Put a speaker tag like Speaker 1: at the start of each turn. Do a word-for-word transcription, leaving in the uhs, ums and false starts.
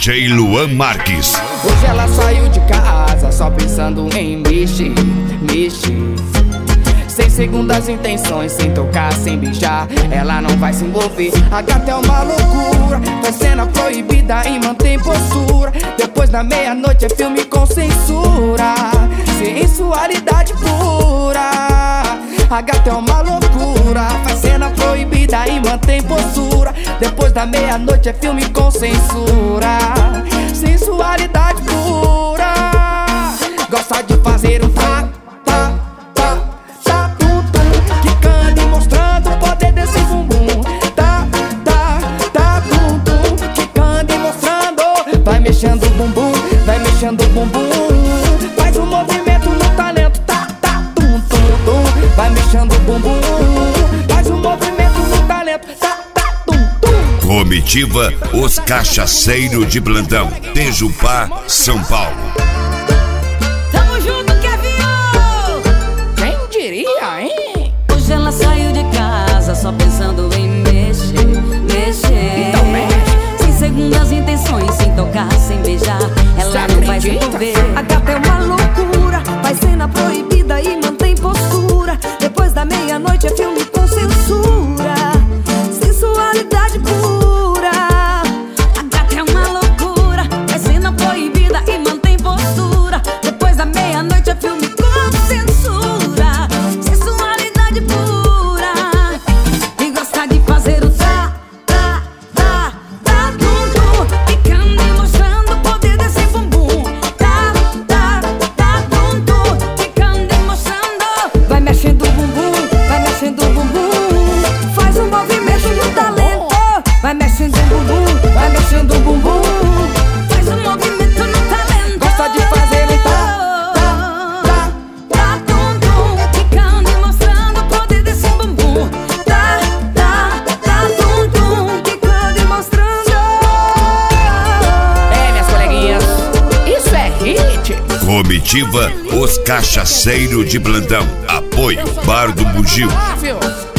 Speaker 1: D J Luan Marques.
Speaker 2: Hoje ela saiu de casa só pensando em mexer, mexer. Sem segundas intenções, sem tocar, sem beijar, ela não vai se envolver. A gata é uma loucura, faz cena proibida e mantém postura. Depois da meia-noite é filme com censura, sensualidade pura. A gata é uma loucura, faz cena proibida e mantém postura. Depois da meia-noite é filme com censura, sensualidade pura. Gosta de fazer um tá, tá, tá, tá, tum, tum, quicando e mostrando o poder desse bumbum. Tá, tá, tá, tum, tum, quicando e mostrando. Vai mexendo o bumbum, vai mexendo o bumbum. Faz um movimento no talento, tá, tá, tum, tum, tum. Vai mexendo o bumbum, faz um movimento no talento, tá, tá, tum, tum.
Speaker 1: Comitiva Os Cachaceiros de Plantão, Tejupá, São Paulo.
Speaker 3: Tamo junto, Kevin!
Speaker 2: Quem diria, hein?
Speaker 3: Hoje ela saiu de casa só pensando em mexer, mexer.
Speaker 2: Então mexe.
Speaker 3: Sem segundas intenções, sem tocar, sem beijar, ela
Speaker 2: Cê
Speaker 3: não vai se
Speaker 2: acredita?
Speaker 3: envolver. A gata é uma loucura, faz cena proibida e mantém postura. Depois da meia-noite é filme com censura, sensualidade pura. A gata é uma loucura, faz cena proibida e mantém postura. Depois da meia-noite é filme com censura, sensualidade pura. E gosta de fazer o tá, tá, tá, tá, tum, tum, ficando e mostrando o poder desse bumbum. Tá, tá, tá, tum, tum, ficando e mostrando. Vai mexendo o bumbum, vai mexendo o bumbum. Faz um movimento no talento. Vai mexendo o bumbum, vai mexendo o bumbum. Faz um movimento no talento.
Speaker 2: Gosta de fazer um tá, tá, tá.
Speaker 3: Tá, tum, tum, ficando e mostrando o poder desse bumbum. Tá, tá, tá, tum, tum, ficando e mostrando.
Speaker 2: É, minhas coleguinhas, isso é hit.
Speaker 1: Comitiva Os Cachaceiros de Plantão, apoio Bar do Bugio.
Speaker 2: Flávio.